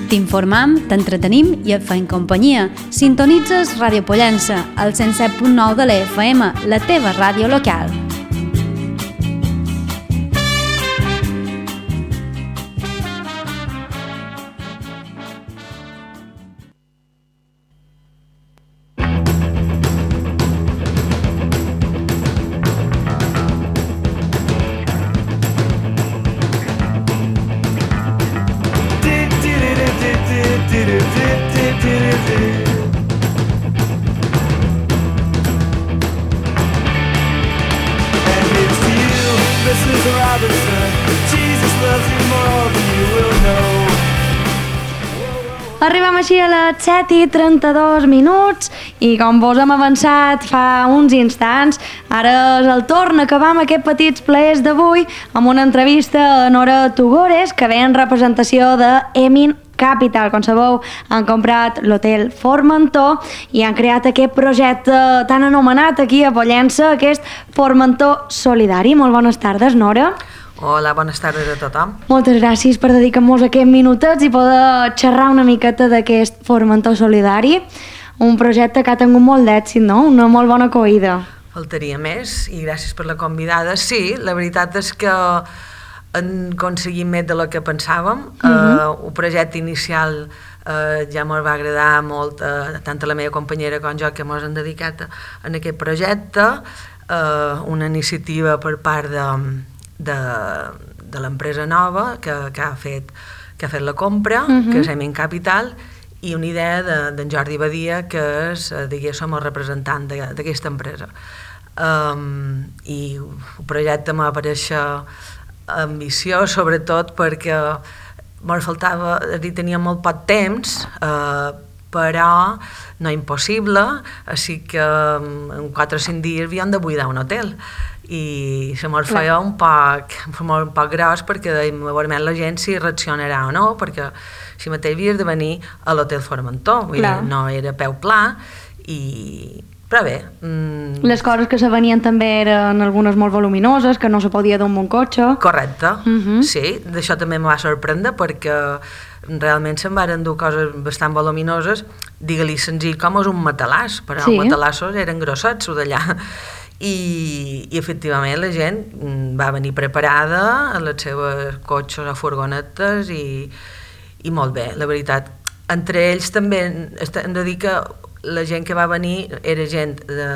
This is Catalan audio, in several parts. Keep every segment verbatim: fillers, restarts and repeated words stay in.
T'informam, t'entretenim i et faim companyia. Sintonitzes Ràdio Pollença, al cent set punt nou de la F M, la teva ràdio local. Arribem així a les set i trenta-dos minuts i com vos hem avançat fa uns instants, ara és el torn d'acabar amb aquests petits plaers d'avui amb una entrevista a Nora Tugores, que ve en representació de Emin Capital. Com sabeu, han comprat l'hotel Formentor i han creat aquest projecte tan anomenat aquí a Pollença, aquest Formentor Solidari. Molt bones tardes, Nora. Hola, bones tardes a tothom. Moltes gràcies per dedicar-nos aquests minutets i poder xerrar una miqueta d'aquest Formentor Solidari, un projecte que ha tingut molt d'èxit, no? Una molt bona acollida. Faltaria més, i gràcies per la convidada. Sí, la veritat és que han aconseguit més de lo que pensàvem. Uh -huh. uh, el projecte inicial uh, ja ens va agradar molt, uh, tant a la meva companyera com jo, que ens hem dedicat a, a aquest projecte. Uh, una iniciativa per part de... de, de l'empresa nova que, que, ha fet, que ha fet la compra, uh-huh. que és Emin Capital, i una idea d'en de, Jordi Badia, que és, diguéssim, el representant d'aquesta empresa. Um, I el projecte m'ha pareix ambiciós, sobretot perquè ens faltava, és a dir, tenia molt poc temps, uh, però no impossible, així que en quatre o cinc dies havíem de buidar un hotel. I se mos feia un poc, un poc gros, perquè dèiem, veurem la gent si reaccionarà o no, perquè així mateix havies de venir a l'hotel Formentor, vull dir, no era peu pla, i... però bé... Mm... Les coses que se venien també eren algunes molt voluminoses, que no se podia dur amb un cotxe. Correcte, uh-huh. Sí, d'això també em va sorprendre, perquè realment se'n van dur coses bastant voluminoses, digue-li senzill com és un matalàs, però sí. Els matalassos eren grossets, o d'allà. I, i efectivament la gent va venir preparada a les seves cotxes o furgonetes i, i molt bé, la veritat. Entre ells també hem de dir que la gent que va venir era gent de,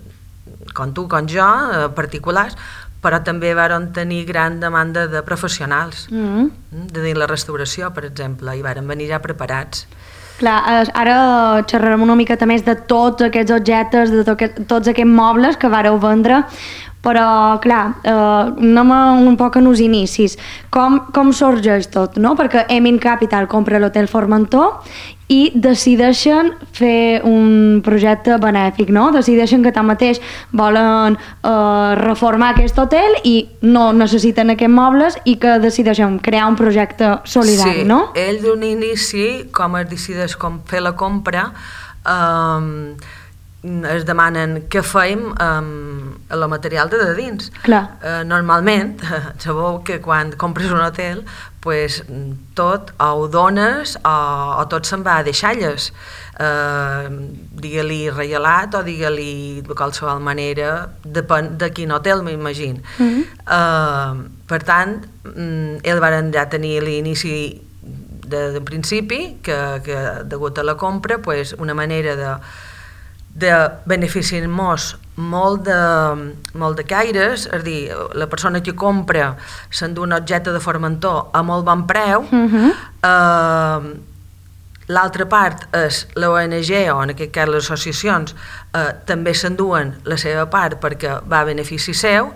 com tu, com jo, particulars, però també varen tenir gran demanda de professionals, mm-hmm. de dir la restauració, per exemple, i varen venir ja preparats. Clar, ara xerrarem una miqueta més de tots aquests objectes, de to tots aquests mobles que vareu vendre, però, clar, eh, anem un poc en els inicis. Com, com sorgeix tot, no? Perquè Emin Capital compra l'hotel Formentor i decideixen fer un projecte benèfic, no? Decideixen que tanmateix volen eh, reformar aquest hotel i no necessiten aquests mobles i que decideixen crear un projecte solidari, sí, no? Sí, ell d'un inici, com es decideix com fer la compra, eh, es demanen què fem amb el material de dins. Clar. Eh, normalment, sabeu que quan compres un hotel, pues, tot o ho dones o, o tot se'n va a deixalles. Eh, digue-li regalat o digue-li de qualsevol manera, depèn de quin hotel, m'imagino. Mm-hmm. eh, per tant, ell va ja tenir l'inici de, de principi, que, que degut a la compra, pues, una manera de de beneficiar-nos molt de, molt de caires, és a dir, la persona que compra s'endú un objecte de Formentor a molt bon preu, uh-huh. eh, l'altra part és l'O N G, o en aquest cas les associacions, eh, també s'enduen la seva part perquè va a benefici seu,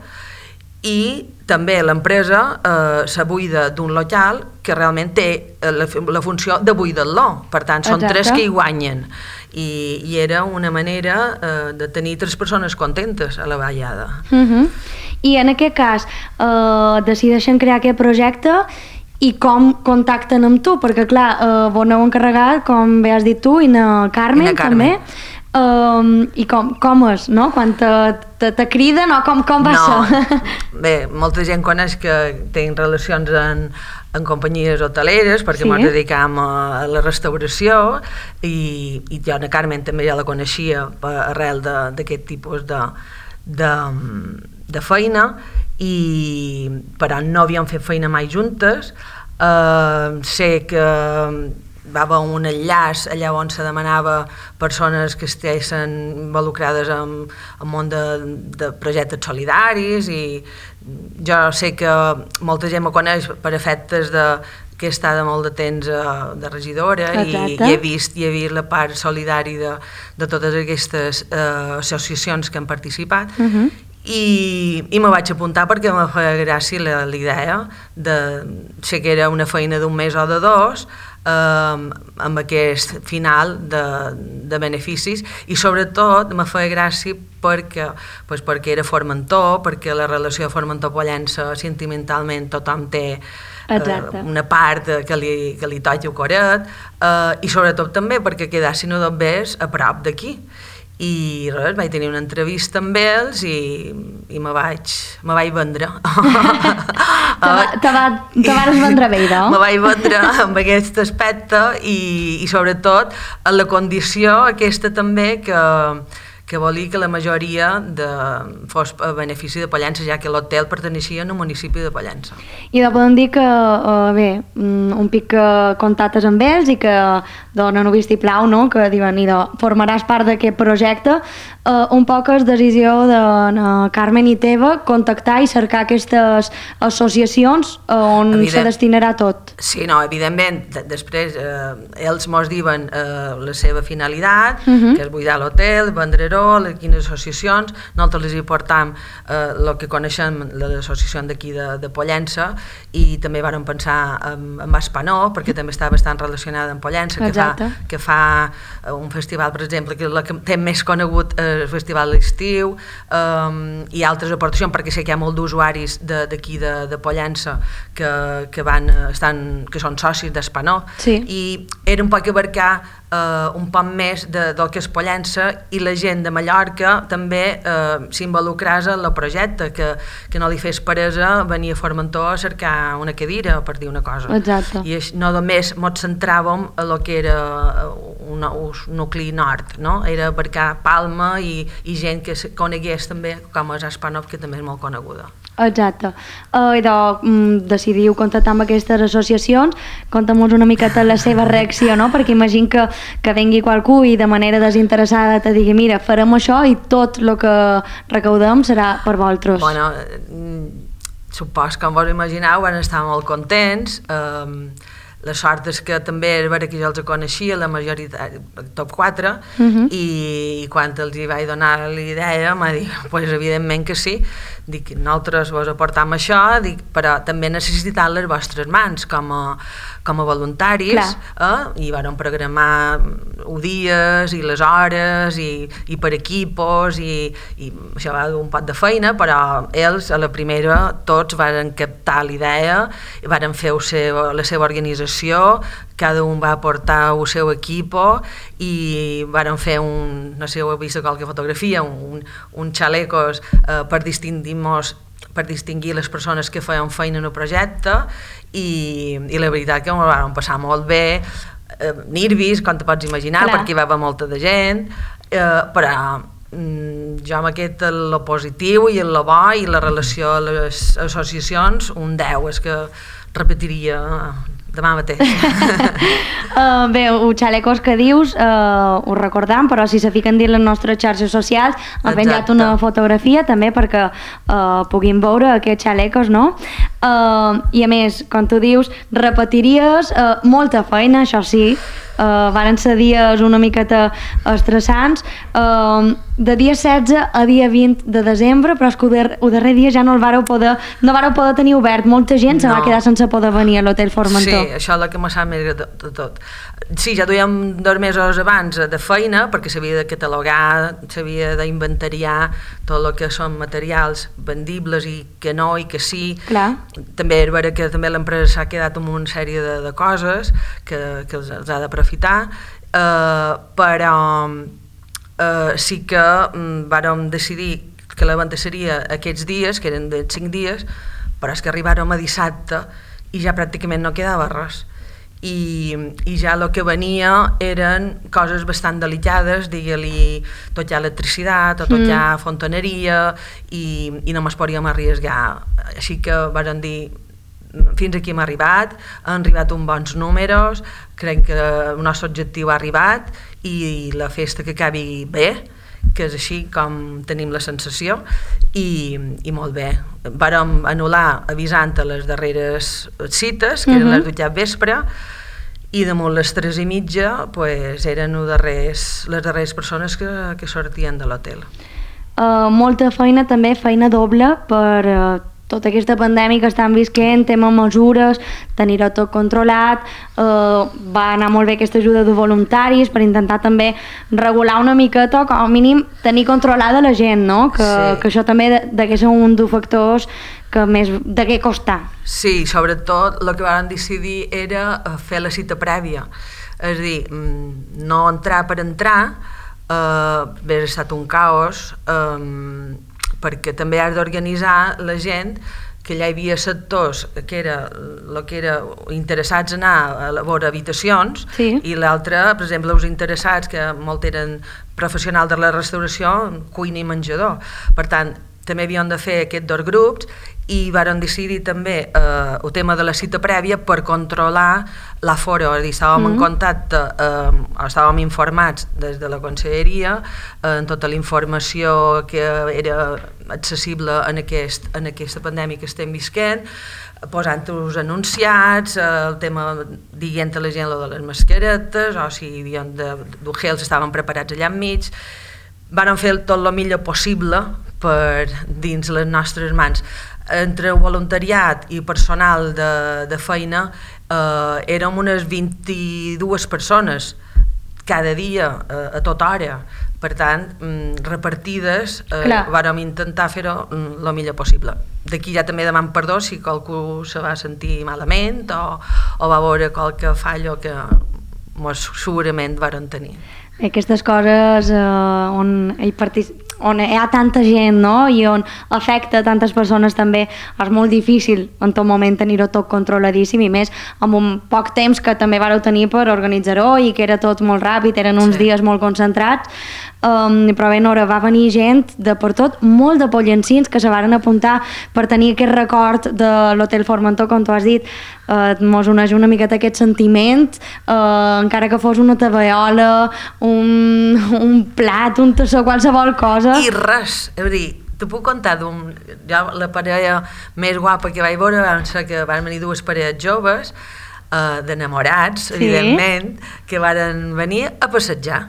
i també l'empresa eh, s'abuida d'un local que realment té la, la funció de buidar-lo, per tant són Exacte. Tres que hi guanyen. I, i era una manera eh, de tenir tres persones contentes a la ballada. Uh-huh. I en aquest cas eh, decideixen crear aquest projecte i com contacten amb tu? Perquè clar, eh, vos n'heu encarregat, com bé has dit tu, i na Carmen, I na Carmen. també, Um, I com, com és, no? Quan te, te, te criden o com, com va no. ser? Bé, molta gent coneix que tinc relacions en, en companyies hoteleres perquè sí. Ens dedicam a, a la restauració i, i jo, la Carmen, també ja la coneixia arrel d'aquest tipus de, de, de feina, i, però no havíem fet feina mai juntes. Uh, sé que va haver un enllaç allà on se demanava persones que estiguessin involucrades en el món de, de projectes solidaris, i jo sé que molta gent me coneix per efectes de que he estat molt de temps uh, de regidora i, i he vist i he vist la part solidària de, de totes aquestes uh, associacions que han participat. Uh-huh. I, i me vaig apuntar perquè me feia gràcia la, la idea de sé que era una feina d'un mes o de dos, eh, amb aquest final de, de beneficis, i sobretot me feia gràcia perquè, pues, perquè era Formentor, perquè la relació de Formentor-Pollença sentimentalment tothom té eh, una part que li, que li toqui el coret, eh, i sobretot també perquè quedassin a dos vés a prop d'aquí. I res, vaig tenir una entrevista amb ells i, i me vaig, me vaig vendre. te, va, te, va, te vas vendre bé, no? Me vaig vendre amb aquest aspecte i, i sobretot en la condició aquesta també que, que volia que la majoria de, fos a benefici de Pollença, ja que l'hotel perteneixia al municipi de Pollença. I de podem dir que, uh, bé, un pic que contactes amb ells i que donen un vistiplau, no?, que diuen, idò, formaràs part d'aquest projecte, uh, un poc és decisió de uh, Carmen i teva contactar i cercar aquestes associacions on Evident. se destinarà tot. Sí, no, evidentment, després eh, ells mos diuen eh, la seva finalitat, uh-huh. que és buidar l'hotel, vendre les quines associacions, nosaltres les hi portam el eh, que coneixem l'associació d'aquí de, de Pollença, i també vàrem pensar en, en Aspanó, perquè també està bastant relacionada amb Pollença, que fa, que fa un festival, per exemple, que la que té més conegut el festival d'estiu, eh, i altres aportacions, perquè sé que hi ha molt d'usuaris d'aquí de, de, de Pollença que, que, van, estan, que són socis d'Aspanó, sí. I era un poc abarcar Uh, un poc més de, del que és Pollença, i la gent de Mallorca també uh, s'involucrés en el projecte, que, que no li fes peresa venir a Formentor a cercar una cadira, per dir una cosa. Exacte. I no només ens centràvem en el que era un, un nucli nord, no? Era abarcar Palma i, i gent que conegués també, com és Aspanov, que també és molt coneguda. Exacte. Uh, i de, um, decidiu contactar amb aquestes associacions. Conta'm-nos una miqueta la seva reacció, no? Perquè imagino que, que vengui qualcú i de manera desinteressada te digui, mira, farem això i tot el que recaudem serà per vosaltres. Bueno, supos que, com vos imagineu, van estar molt contents. Um, la sort és que també era vera que jo els coneixia, la majoritat, top quatre, uh-huh. i, i quan els hi vaig donar la idea m'ha dit, pues, evidentment que sí, dic, nosaltres vos aportam això, dic, però també necessitam les vostres mans com a, com a voluntaris, eh? I vàrem programar dies i les hores i, i per equipos, i, i això va d'un pot de feina, però ells a la primera tots varen captar l'idea, varen fer seu, la seva organització, cada un va aportar el seu equipo i varen fer un, no sé si heu vist qualque fotografia, un, un xalecos eh, per distingir-nos, per distingir les persones que feien feina en el projecte, i, i la veritat que ens ho vam passar molt bé, eh, nervis, com te pots imaginar, clar, perquè hi va haver molta de gent, eh, però mm, jo amb aquest el positiu i el bo i la relació a les associacions, un deu, és que repetiria demà mateix. uh, bé, els xalecos que dius uh, ho recordam, però si se fiquen dins les nostres xarxes socials hem penjat una fotografia també perquè uh, puguin veure aquests xalecos, no? Uh, i a més, com tu dius, repetiries uh, molta feina, això sí, uh, varen ser dies una miqueta estressants, uh, de dia setze a dia vint de desembre, però és que el darrer dia ja no el vareu poder, no vareu poder tenir obert, molta gent se no. va quedar sense poder venir a l'Hotel Formentor. Sí, això és el que m'ha sap més de, de tot. Sí, ja duíem dos mesos abans de feina, perquè s'havia de catalogar, s'havia d'inventariar tot el que són materials vendibles i que no i que sí. Clar. També és vera que també l'empresa s'ha quedat amb una sèrie de, de coses que, que els, els ha d'aprofitar, eh, però eh, sí que mm, vàrem decidir que la venda seria aquests dies, que eren de cinc dies, però és que arribàrem a dissabte i ja pràcticament no quedava res. I, i ja el que venia eren coses bastant delicades, digue-li tot ja electricitat o tot mm. ja fontaneria, i, i no ens podíem arriesgar. Així que vam dir, fins aquí hem arribat, han arribat uns bons números, crec que el nostre objectiu ha arribat i la festa que acabi bé, que és així com tenim la sensació, i, i molt bé. Vàrem anul·lar avisant a les darreres cites, que eren uh-huh. les d'utjat vespre, i damunt les tres i mitja pues, eren darrers, les darreres persones que, que sortien de l'hotel. Uh, molta feina també, feina doble per uh, tota aquesta pandèmia que estan visquent, tema mesures, tenir-ho tot controlat, uh, va anar molt bé aquesta ajuda de voluntaris per intentar també regular una miqueta, com a mínim tenir controlada la gent, no? Que, sí. que això també degué ser un dels factors que més degué costar. Sí, sobretot el que vam decidir era fer la cita prèvia, és a dir, no entrar per entrar, eh, hauria estat un caos, eh, perquè també has d'organitzar la gent, que ja hi havia sectors que era el que era interessats a anar a veure habitacions, sí. i l'altre, per exemple, els interessats, que molt eren professionals de la restauració, cuina i menjador. Per tant, també havíem de fer aquests dos grups i vàrem decidir també eh, el tema de la cita prèvia per controlar l'aforo, és a dir, estàvem mm. en contacte, eh, estàvem informats des de la conselleria eh, en tota la informació que era accessible en, aquest, en aquesta pandèmia que estem visquent, posant-los anunciats, eh, el tema dient a la gent lo de les mascaretes, o si hi havia de, de gels estaven preparats allà enmig. Vàrem fer tot el millor possible per dins les nostres mans. Entre voluntariat i personal de, de feina eh, érem unes vint-i-dues persones cada dia, eh, a tota hora. Per tant, repartides, eh, vàrem intentar fer-ho el millor possible. D'aquí ja també deman perdó si qualcú se va sentir malament o, o va veure qualque fallo que mos segurament varen tenir. Aquestes coses eh, on, hi partic... on hi ha tanta gent, no? I on afecta tantes persones també, és molt difícil en tot moment tenir-ho tot controladíssim, i més amb un poc temps que també vareu tenir per organitzar-ho i que era tot molt ràpid, eren uns sí. dies molt concentrats, um, però bé, Nora, va venir gent de per tot, molt de pollencins que se varen apuntar per tenir aquest record de l'Hotel Formentor, com tu has dit, uh, mos uneix una miqueta aquest sentiment, uh, encara que fos una tabaiola, un, un plat, un tassó, qualsevol cosa. I res, és a dir, te puc contar d'un... Jo, la parella més guapa que vaig veure van ser que van venir dues parelles joves, eh, d'enamorats, sí. evidentment, que varen venir a passejar.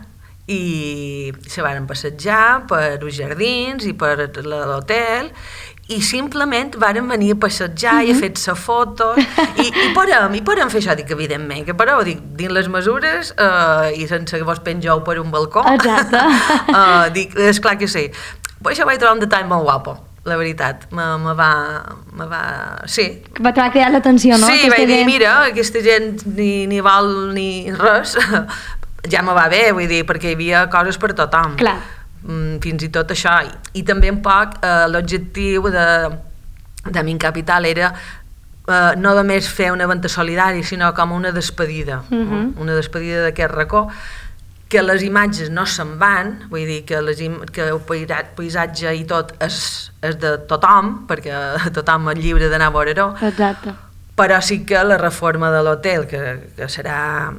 I se varen passejar per els jardins i per l'hotel, i simplement varen venir a passejar uh-huh. i a fer-se fotos, i, i, podem, i podem fer això, dic, evidentment, que podeu, dic, dins les mesures uh, i sense que vos pengeu per un balcó. Exacte. uh, dic, esclar que sí. Però això vaig trobar un detall molt guapo, la veritat, me, me va... Me va... Sí. Va trobar cridat l'atenció, no? Sí, aquesta vaig dir, gent... mira, aquesta gent ni, ni val ni res, ja me va bé, vull dir, perquè hi havia coses per tothom. Clar. Fins i tot això, i, i també un poc eh, l'objectiu de, de Min Capital era eh, no només fer un event solidari, sinó com una despedida, uh-huh. una despedida d'aquest racó, que les imatges no se'n van, vull dir que, les im que el paisatge i tot és, és de tothom, perquè tothom és lliure d'anar a veure-ho. Exacte. Però sí que la reforma de l'hotel, que, que serà,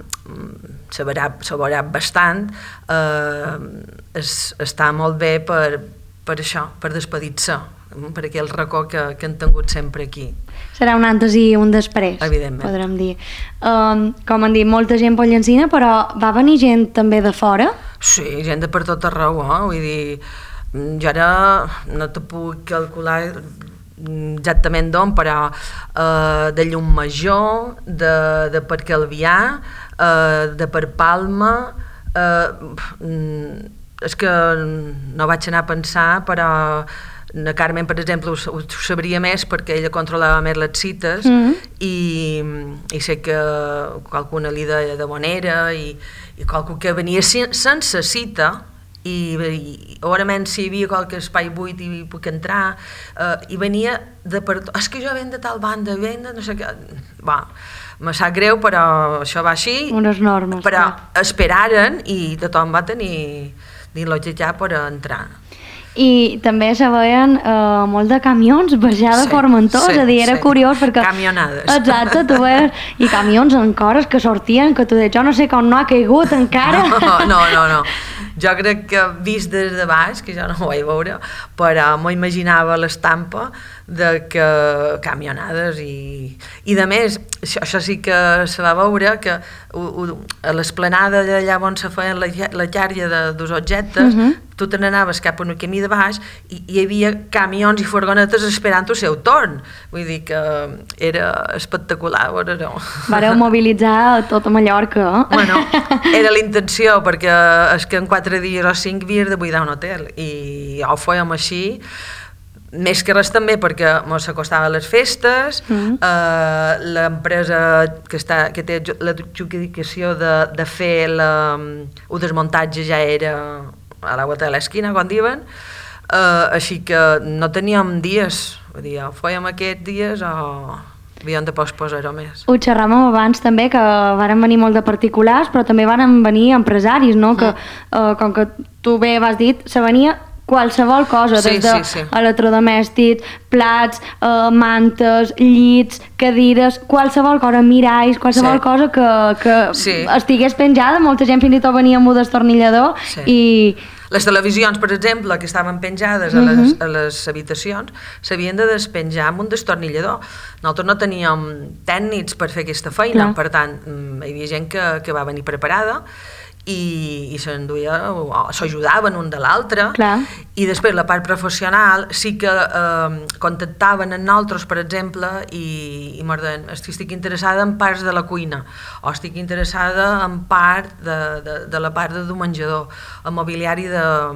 se veurà, se veurà bastant, eh, es, està molt bé per, per això, per despedir-se, per aquell racó que, que han tingut sempre aquí. Serà un antes i un després, evidentment. Podrem dir. Um, com han dit, molta gent pollencina, però va venir gent també de fora? Sí, gent de per tot arreu, eh? Vull dir, jo ara no te puc calcular exactament d'on, però eh, de Llumajor, de, de per Calvià, eh, de per Palma, eh, és que no vaig anar a pensar, però la Carmen, per exemple, ho, ho sabria més perquè ella controlava més les cites, mm-hmm. i, i sé que qualcuna li deia de Bonera, i, i qualcú que venia sense cita i, i segurament si hi havia qualque espai buit i puc entrar, uh, i venia de per tot, és que jo venc de tal banda, venc de no sé què, va, me sap greu, però això va així, unes normes, però clar. esperaren i tothom va tenir dins l'objecte per entrar. I també se veien uh, molt de camions baixar de Sí, Formentós, sí, és a dir, era sí. curiós perquè... Camionades. Exacte, tu veies, i camions en cores que sortien, que tu deies, jo no sé com no ha caigut encara. No, no, no, no. Jo crec que vist des de baix, que jo no ho vaig veure, però m'ho imaginava l'estampa de que camionades i... I de més, això, això sí que se va veure, que u, u, a l'esplanada d'allà on se feien la, la llària de, dos objectes, uh -huh. tu te n'anaves cap a un camí de baix i hi havia camions i furgonetes esperant el seu torn. Vull dir que era espectacular veure-ho. Vareu mobilitzar tota Mallorca, eh? Bueno, era la intenció, perquè és que en quatre dies o cinc havies de buidar un hotel i ho fèiem així, més que res també perquè ens acostaven les festes, mm. eh, l'empresa que, està, que té l'adjudicació de, de fer la, el desmuntatge ja era a la guata de l'esquina, quan diuen, eh, així que no teníem dies, vull dir, o fèiem aquests dies o havíem de posposar-ho més. Ho xerràvem abans també, que varen venir molt de particulars, però també varen venir empresaris, no? Mm. Que, eh, com que tu bé vas dit, se venia qualsevol cosa, sí, des de sí, sí. electrodomèstics, plats, eh, mantes, llits, cadires, qualsevol cosa, miralls, qualsevol sí. cosa que, que sí. estigués penjada. Molta gent fins i tot venia amb un destornillador sí. i... Les televisions, per exemple, que estaven penjades a les, uh -huh. a les habitacions, s'havien de despenjar amb un destornillador. Nosaltres no teníem tècnics per fer aquesta feina, clar. Per tant, hi havia gent que, que va venir preparada i, i s'enduia, o s'ajudaven un de l'altre, i després la part professional sí que eh, contactaven amb nosaltres, per exemple, i, i m'ho deien, estic interessada en parts de la cuina, o estic interessada en part de, de, de la part de d'un menjador, el mobiliari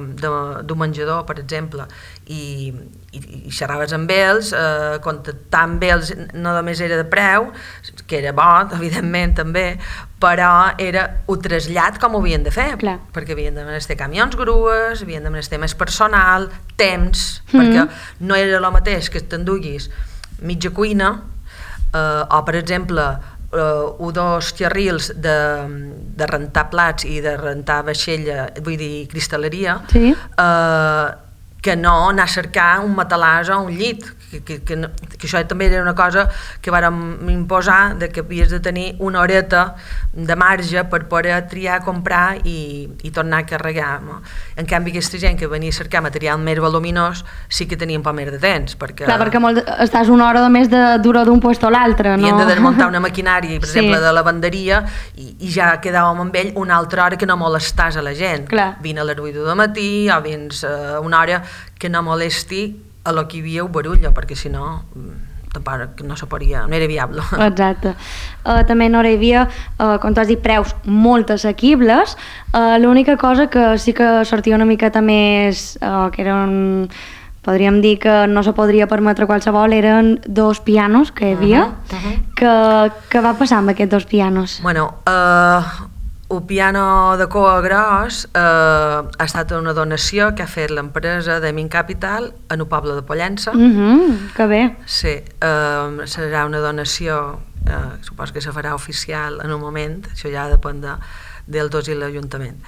d'un menjador, per exemple, i, i, i xerraves amb ells, eh, contactar amb ells no només era de preu, que era bo, evidentment també, però era un trasllat com ho havien de fer, clar. Perquè havien de menester camions grues, havien de menester més personal, temps, mm -hmm. perquè no era el mateix que t'enduguis mitja cuina, eh, o per exemple Uh, o dos xerrils de, de rentar plats i de rentar vaixella, vull dir cristal·leria, sí. uh, que no anar a cercar un matalàs o un llit, que, que, que, no, que això també era una cosa que vàrem imposar, de que havies de tenir una horeta de marge per poder triar, comprar i, i tornar a carregar. No? En canvi, aquesta gent que venia a cercar material més voluminós sí que tenien un poc més de temps. Perquè, clar, perquè molt, estàs una hora més de dura d'un lloc a l'altre, no? Havien de desmuntar una maquinària, per sí. exemple, de lavanderia, i, i ja quedàvem amb ell una altra hora que no molestàs a la gent. Clar. Vine a les vuit del matí o vins uh, una hora que no molesti a lo que hi havia un barullo, perquè si no tampoc no se podia, no era viable. Exacte. Uh, també no hi havia, uh, com tu has dit, preus molt assequibles. Uh, l'única cosa que sí que sortia una miqueta més, uh, que eren, podríem dir que no se podria permetre qualsevol, eren dos pianos que hi havia. Uh-huh, uh-huh. Que, que va passar amb aquests dos pianos? Bueno, uh, el piano de Coa Gros eh, ha estat una donació que ha fet l'empresa de Min Capital en el poble de Pollença. Mm-hmm, que bé. Sí, eh, serà una donació, eh, suposo que se farà oficial en un moment, això ja depèn de, del dos i l'Ajuntament.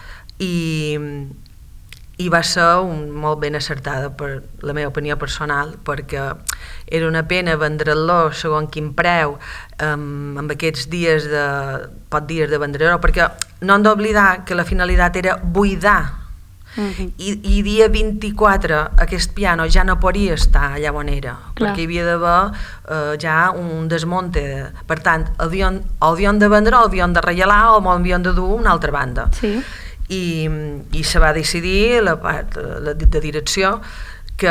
I, i va ser un, molt ben acertada per la meva opinió personal, perquè era una pena vendre-lo segons quin preu um, amb aquests dies de, pot dies de vendre-lo, perquè no hem d'oblidar que la finalitat era buidar. Uh-huh. I, i dia vint-i-quatre aquest piano ja no podia estar allà on era. Clar. Perquè hi havia d'haver uh, ja un desmunte. Per tant, el havien, el havien de vendre, el havien de rellelar o el havien de dur a una altra banda. Sí. I, i se va decidir la part la, de direcció que,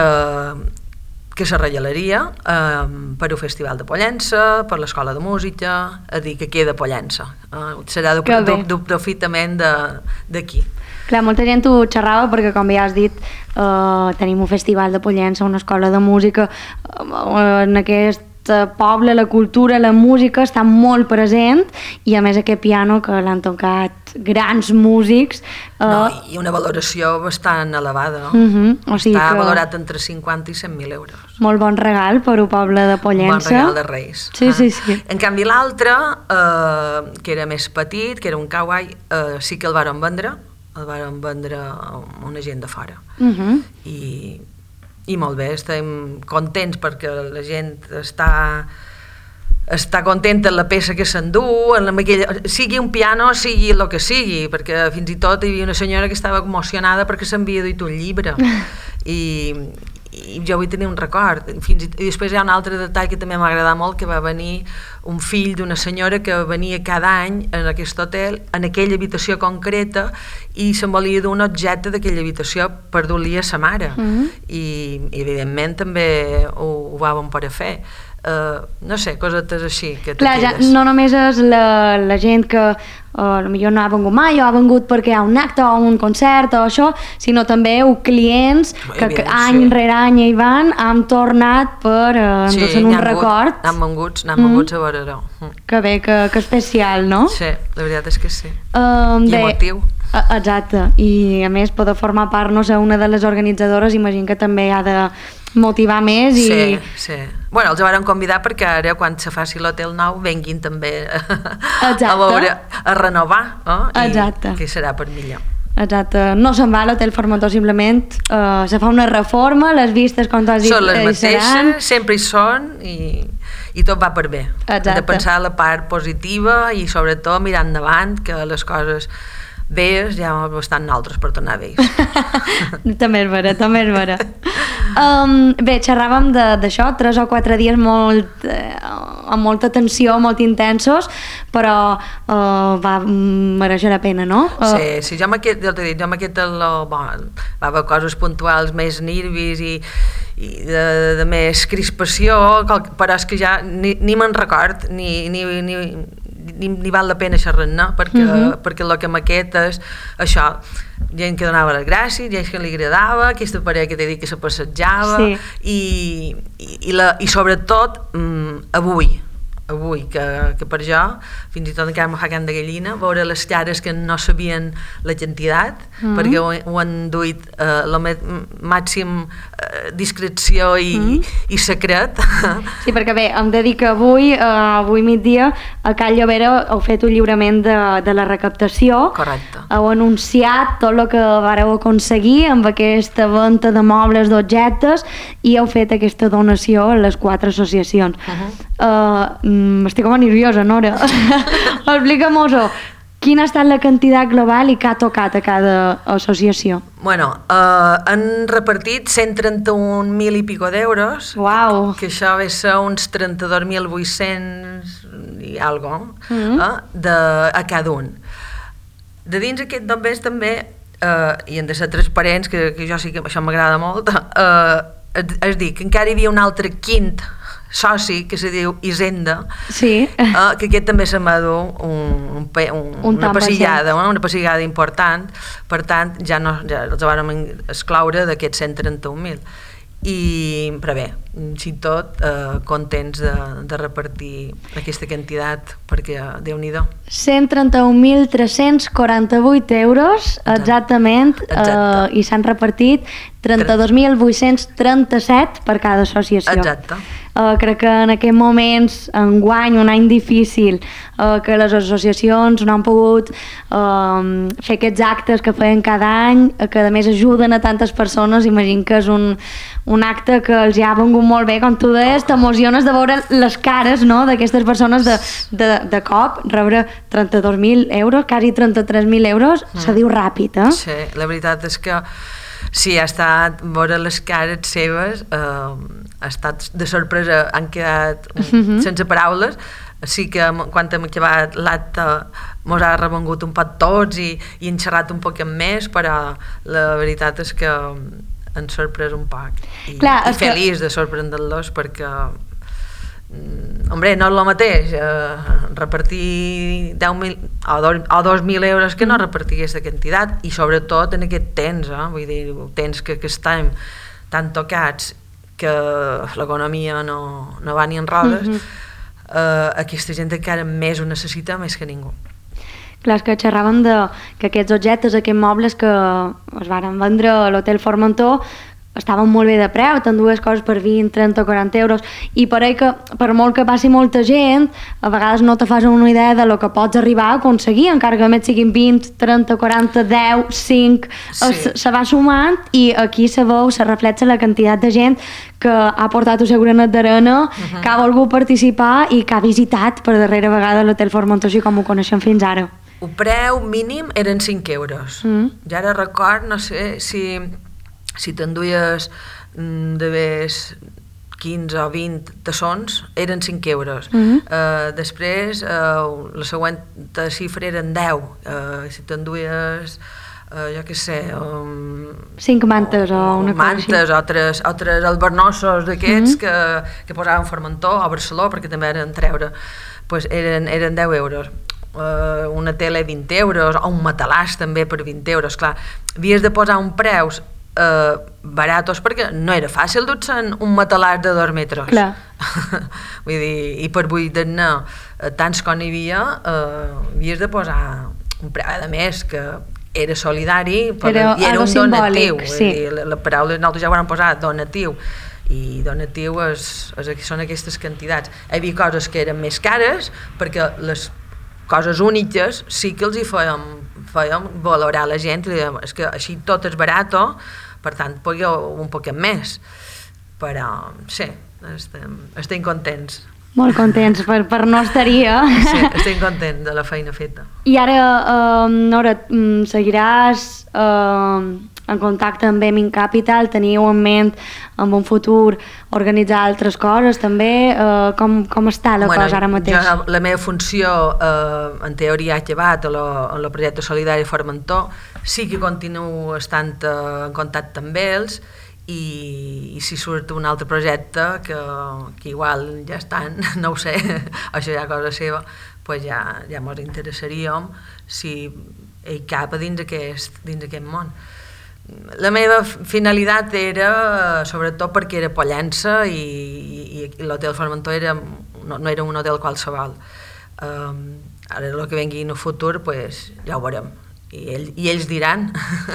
que se rellenaria eh, per al Festival de Pollença, per l'Escola de Música, a dir que queda Pollença. Eh, serà d'aprofitament d'aquí. Clar, molta gent ho xerrava perquè, com ja has dit, eh, tenim un festival de Pollença, una escola de música, eh, en aquest poble, la cultura, la música està molt present, i a més aquest piano que l'han tocat grans músics. Eh... No, i una valoració bastant elevada. Uh -huh. O sigui està que... valorat entre cinquanta i cent mil euros. Molt bon regal per un poble de Pollença. Bon regal de Reis. Sí, ah. sí, sí. En canvi l'altre, eh, que era més petit, que era un kawaii, eh, sí que el varen vendre, el varen vendre a una gent de fora. Uh -huh. I, i molt bé, estem contents perquè la gent està està contenta en la peça que s'endú, en aquella, sigui un piano, sigui el que sigui, perquè fins i tot hi havia una senyora que estava emocionada perquè s'havia duit un llibre. I, i jo vull tenir un record. Fins i, i després hi ha un altre detall que també m'agrada molt, que va venir un fill d'una senyora que venia cada any en aquest hotel, en aquella habitació concreta, i se'n volia dur un objecte d'aquella habitació per dur-li a sa mare. Mm-hmm. I, i evidentment també ho, ho vam poder fer. Uh, no sé, cosetes així que clar, ja, no només és la, la gent que uh, potser no ha vengut mai o ha vengut perquè hi ha un acte o un concert o això, sinó també heu clients que, que any sí. rere any hi van, han tornat per uh, sí, endur-se'n un record. N'han venguts, n'han venguts mm. a veure-ho. Mm. Que bé, que, que especial, no? Sí, la veritat és que sí. Uh, I bé, emotiu. Exacte, i a més poder formar part, no sé, una de les organitzadores, imagino que també ha de motivar més i... Sí, sí. Bueno, els varen convidar perquè ara quan se faci l'hotel nou venguin també a, a veure, a renovar, oh? I exacte. Que serà per millor. Exacte, no se'n va a l'hotel Formentor, simplement uh, se fa una reforma, les vistes, com tu has dit, són les mateixes, seran... sempre hi són i, i tot va per bé. Exacte. Hem de pensar la part positiva i sobretot mirar endavant, que les coses bé, ja bastant altres per tornar vells. També és vera, també és vera. Um, bé, xerràvem d'això, tres o quatre dies molt, eh, amb molta tensió, molt intensos, però uh, va mereixer la pena, no? Uh, sí, sí, jo amb aquest, jo t'he dit, jo amb aquest el, bon, va haver coses puntuals, més nervis i, i de, de més crispació, però és que ja ni, ni me'n record, ni, ni, ni Ni, ni val la pena xerrar-ne, perquè, uh -huh. perquè el que amb aquest és això, gent que donava les gràcies, gent que li agradava, aquesta parella que t'he dit que se passejava, sí. i, i, i, la, i sobretot mm, avui, avui, que, que per jo, fins i tot encara em fa cant de gallina, veure les cares que no sabien la quantitat, mm. perquè ho, ho han duit eh, la màxim eh, discreció i, mm. i secret. Sí, perquè bé, hem de dir que avui, eh, avui migdia, a Cal Llobera heu fet un lliurament de, de la recaptació. Correcte. Heu anunciat tot el que vareu aconseguir amb aquesta venda de mobles, d'objectes, i heu fet aquesta donació a les quatre associacions. Uh-huh. uh, Estic com nerviosa, Nora. Explica-mos-ho. Quina ha estat la quantitat global i què ha tocat a cada associació? Bueno, eh, han repartit cent trenta-un mil i pico d'euros. Uau! Que això ve ser uns trenta-dos mil vuit-cents i algo, mm-hmm. eh, de, a cada un. De dins aquest bombers també, eh, i hem de ser transparents, que, que jo sí que això m'agrada molt, eh, és, és dir, que encara hi havia un altre quint soci que se diu Hisenda, sí. eh, que aquest també se m'ha dut un, un, un, un una passillada, una, una passillada important, per tant ja, no, ja els vam excloure d'aquests cent trenta-un mil. I, però bé, si tot, eh, contents de, de repartir aquesta quantitat, perquè Déu-n'hi-do. cent trenta-un mil tres-cents quaranta-vuit euros, exactament, eh, i s'han repartit trenta-dos mil vuit-cents trenta-set per cada associació. Exacte. Uh, crec que en aquests moments, enguany, un any difícil, uh, que les associacions no han pogut uh, fer aquests actes que feien cada any, uh, que a més ajuden a tantes persones, imagino que és un, un acte que els ha vengut molt bé, com tu deies, t'emociones de veure les cares, no?, d'aquestes persones de, de, de cop, rebre trenta-dos mil euros, quasi trenta-tres mil euros, mm. se diu ràpid, eh? Sí, la veritat és que sí, ha estat veure les cares seves, eh, ha estat de sorpresa, han quedat mm-hmm. sense paraules. Sí que quan hem acabat l'acte mos ha revengut un poc tots i, i hem xerrat un poc més, però la veritat és que ens sorprès un poc. I, Clar, i feliç que... de sorprendre-los perquè hombre, no és el mateix eh, repartir deu mil o, do, o dos mil euros que no repartir aquesta quantitat, i sobretot en aquest temps, eh, vull dir, temps que, que estem tan tocats, que l'economia no, no va ni en rodes, mm -hmm. eh, aquesta gent encara més ho necessita més que ningú. Clar, és que xerràvem de que aquests objectes, aquests mobles que es van vendre a l'Hotel Formentor estaven molt bé de preu, tant dues coses per vint, trenta, quaranta euros, i pareix que per molt que passi molta gent, a vegades no te fas una idea de lo que pots arribar a aconseguir, encara que a més siguin vint, trenta, quaranta, deu, cinc, sí. se va sumant, i aquí se veu, se reflexa la quantitat de gent que ha portat el seu granet d'arena, uh -huh. que ha volgut participar i que ha visitat per darrera vegada l'Hotel Formentor, així com ho coneixem fins ara. El preu mínim eren cinc euros. Mm. Ja ara record, no sé si... si t'enduies de més quinze o vint tassons, eren cinc euros. Mm-hmm. uh, després, uh, la següent xifra eren deu. Uh, si t'enduies, uh, jo què sé... Um, cinc mantes o, o una cosa així. Mantes o tres, o tres albernossos d'aquests mm-hmm. que, que posaven Formentor o Barceló, perquè també eren treure, pues eren, eren deu euros. Uh, una tele vint euros, o un matalàs també per vint euros. Clar, havies de posar un preus Uh, baratos, perquè no era fàcil dur-se'n un matalàs de dos metres. Clar. Vull dir, i per vuit-ne uh, tants com hi havia, uh, havies de posar un preu, a més, que era solidari, però era, i era un donatiu. Sí. Dir, la, la paraula nosaltres ja ho vam posar, donatiu, i donatiu és, és, són aquestes quantitats. Hi havia coses que eren més cares, perquè les coses úniques sí que els hi fèiem fèiem valorar la gent, és que així tot és barat, per tant pagueu un poquet més, però sí, estem, estem contents. Molt contents, per, per no estaria. Sí, estem contents de la feina feta. I ara, eh, Nora, seguiràs eh, en contacte amb Bemin Capital? Teniu en ment en un futur organitzar altres coses també? Eh, com, com està la bueno, cosa ara mateix? Jo, la meva funció eh, en teoria ha acabat en el projecte solidari Formentor. Sí que continuo estant eh, en contacte amb ells, i, i si surt un altre projecte que, que igual ja estan, no ho sé, això ja cosa seva, pues ja, ja mos interessaríem si hi cap a dins aquest, dins aquest món. La meva finalitat era, sobretot perquè era Pollença i, i, i l'Hotel Formentor era, no, no era un hotel qualsevol. Um, ara el que vengui en el futur pues, ja ho veurem. I, ell, i ells diran.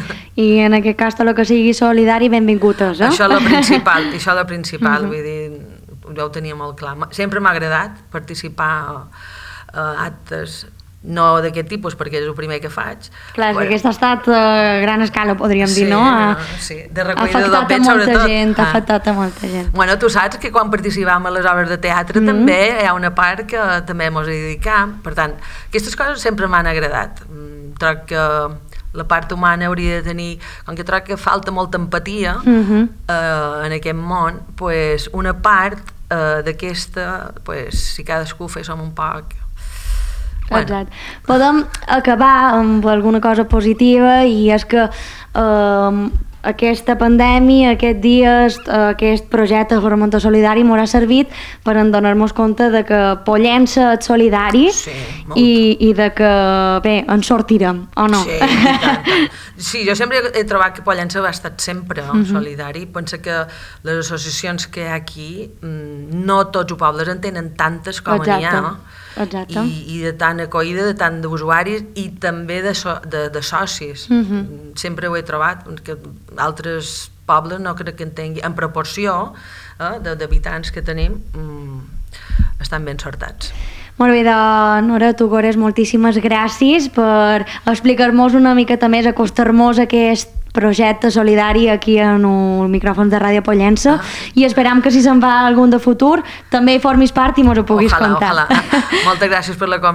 I en aquest cas tot el que sigui solidari, benvingudes, eh? Això és el principal, això és el principal, uh-huh. Vull dir, jo ho tenia molt clar. Sempre m'ha agradat participar a actes, no d'aquest tipus, perquè és el primer que faig. Clar, però... aquest ha estat a gran escala, podríem sí, dir, no? Ha, sí, de recollida del pet, sobretot. Gent, ha afectat a molta gent. Bueno, tu saps que quan participàvem a les obres de teatre mm-hmm. també hi ha una part que també mos hi dedicam. Per tant, aquestes coses sempre m'han agradat. Troc que la part humana hauria de tenir, com que troc que falta molta empatia mm-hmm. eh, en aquest món, pues una part eh, d'aquesta, pues, si cadascú féssim un poc... Bueno. Exacte. Podem acabar amb alguna cosa positiva, i és que eh, aquesta pandèmia, aquests dies, aquest projecte de Formentor Solidari m'haurà servit per donar-nos compte de que Pollença és solidari sí, i, i de que, bé, en sortirem, o no? Sí, tant, tant. Sí, jo sempre he trobat que Pollença ha estat sempre uh-huh. solidari. Penso que les associacions que hi ha aquí, no tots els pobles en tenen tantes com n'hi ha. Exacte. I, i de tant acollida, de tant d'usuaris i també de, so, de, de socis. Uh-huh. Sempre ho he trobat, que altres pobles no crec que en tingui, en proporció eh, d'habitants que tenim, mm, estan ben sortats. Molt bé, de Nora Tugores, moltíssimes gràcies per explicar-nos una miqueta més, acostar-nos a aquest projecte solidari aquí en el micròfon de Ràdio Pollença, ah. i esperam que si se'n va algun de futur també hi formis part i mos ho puguis ojalà, contar. Ojalà. Moltes gràcies per la conversa.